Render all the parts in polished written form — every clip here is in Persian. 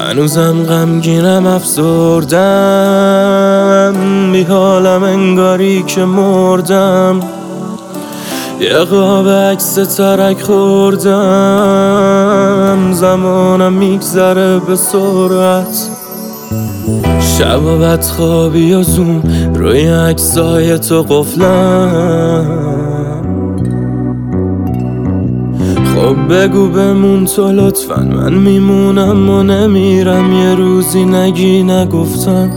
هنوزم غمگینم افسردم، بی حالم انگاری که مردم. یه قاب عکس ترک خوردم، زمانم میگذره به سرعت. شب بدخوابی و زوم روی عکسای تو قفلم. خب بگو بمون تو لطفا، من میمونم و نمیرم. یه روزی نگی نگفتم.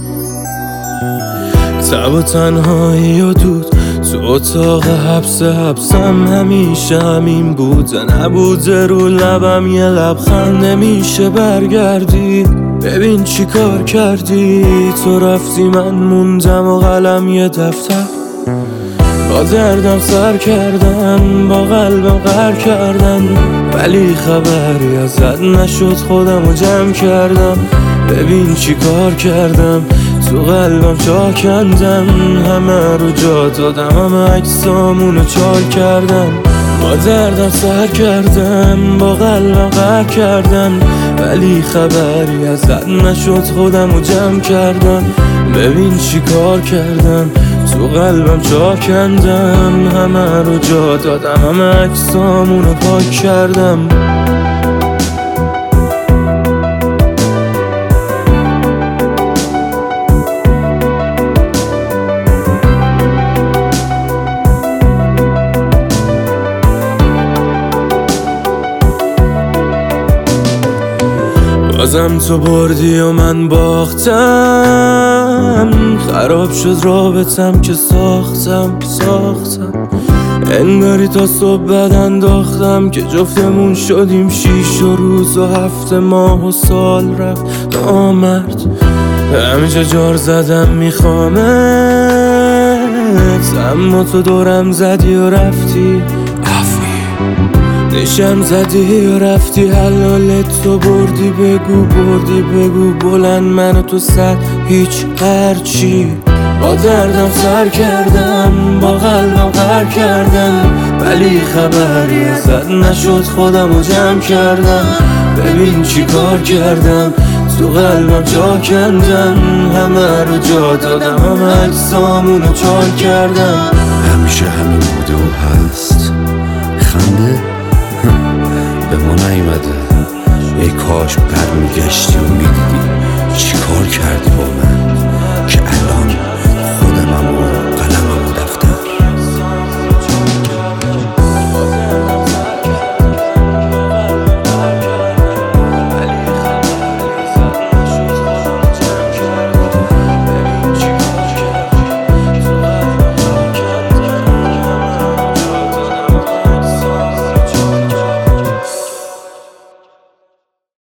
تب و تنهایی و دود تو اتاق حبسم همیشه همین بوده. نبوده رو لبم یه لبخند، نمیشه برگردی. ببین چی کار کردی، تو رفتی من موندم و قلم یه دفتر. با دردم سر کردم، با قلبم غر کردم، ولی خبری ازت نشد. خودم رو جمع کردم، ببین چی کار کردم. تو قلبم جا کندم، همه رو جا دادم، همه عکسامونو چال کردم. با دردم سر کردم، با قلبم غر کردم، ولی خبری ازت نشد. خودم رو جمع کردم، ببین چی کار کردم. تو قلبم جا کندم، همه رو جا دادم، همه عکسامونو پاک کردم. بازم تو بردی و من باختم. خراب شد رابطم که ساختم. انگاری تا صبح بد انداختم که جفتمون شدیم 6 روز و 7 ماه و سال رفت نامرد. همیشه جار زدم میخوامت، اما تو دورم زدی و رفتی. نشم زدی و رفتی، حلالت تو بردی. بگو بلند منو تو سر هیچ هرچی. با دردم سر کردم، با قلبم غر کردم، ولی خبری ازت نشد. خودم رو جمع کردم، ببین چی کار کردم. تو قلبم جا کندم، همه رو جا دادم، همه عکسامونو چال کردم. همیشه همین بوده و هست. خنده به ما نیومده. ای کاش برمیگشتی و میدیدی چی کار کردی با من.